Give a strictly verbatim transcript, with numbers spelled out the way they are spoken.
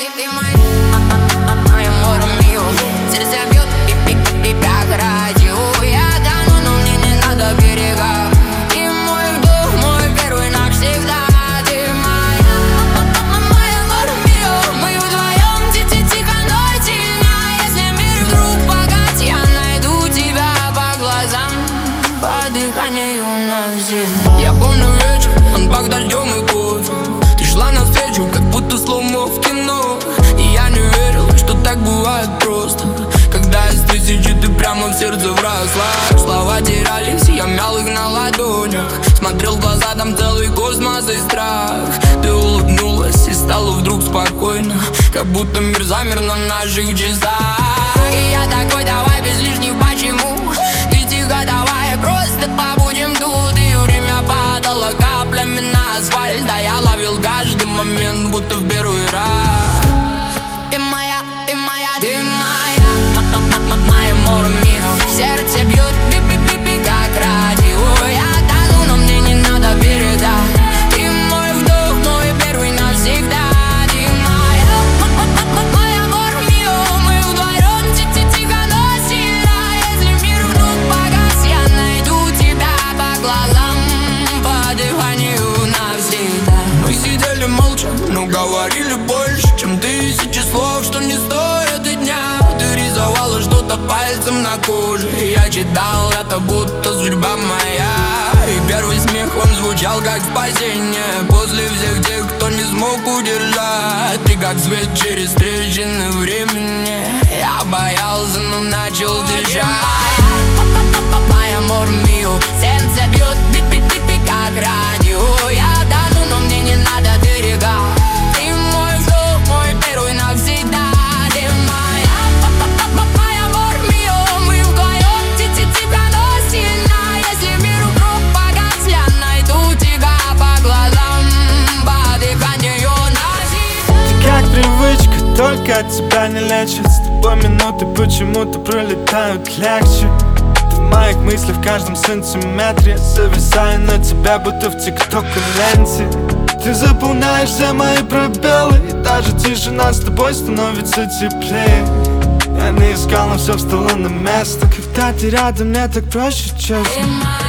ты, ты мой amor mío. Сердце бьет и, и, и, как радио. Я тону, но мне не надо берега. И мой вдох, мой первый навсегда. Ты моя, мой amor mío. Мы вдвоем тихо, но сильно. Если мир вдруг погас, я найду тебя по глазам, по дыханию навсегда. Я помню вечер, он пах дождем и кофе. Ты шла навстречу, как будто сломо в кино. И я не верил, что так бывает просто. Когда из тысячи ты прямо в сердце вросла. Слова терялись, я мял их на ладонях. Смотрел в глаза, там целый космос и страх. Ты улыбнулась и стало вдруг спокойно, как будто мир замер на наших часах. И я такой, давай без лишних почему. Ты тихо, давай просто побудем тут. И время падало каплями на асфальт, а я ловил каждый момент, будто в первый раз. Ты моя, ты моя, ты моя, мой amor mío. Сердце бьет пи-пи-пи-пи, как радио. Я тону, но мне не надо берега. Ты мой вдох, мой первый навсегда. Ты моя, мой amor mío. Мы вдвоем тихо, но сильно. Если мир вдруг погас, я найду тебя по глазам, по дыханию навсегда. Мы сидели молча, но говорили больше, чем тысячи слов, что не стоят и дня. Ты рисовала что-то пальцем на коже, и я читал это, будто судьба моя. И первый смех, он звучал как спасение после всех тех, кто не смог удержать. Ты как свет через трещины времени. Я боялся, но начал дышать. Мой amor mío. Сердце бьет пи-пи-пи-пи, как радио. Я тону, но мне не надо берега. Ты мой вдох, мой первый навсегда. Ты моя, мой amor mío. Мы вдвоем тихо, но сильно. Если мир вдруг погас, я найду тебя по глазам, по дыханию навсегда. Ты как привычка, только от тебя не лечит. С тобой минуты почему-то пролетают легче. В моих мыслях в каждом сантиметре. Зависаю на тебя, будто в тикток и ленте. Ты заполняешь все мои пробелы, и даже тишина с тобой становится теплее. Я не искал, но все встало на место. Когда ты рядом, мне так проще, честно.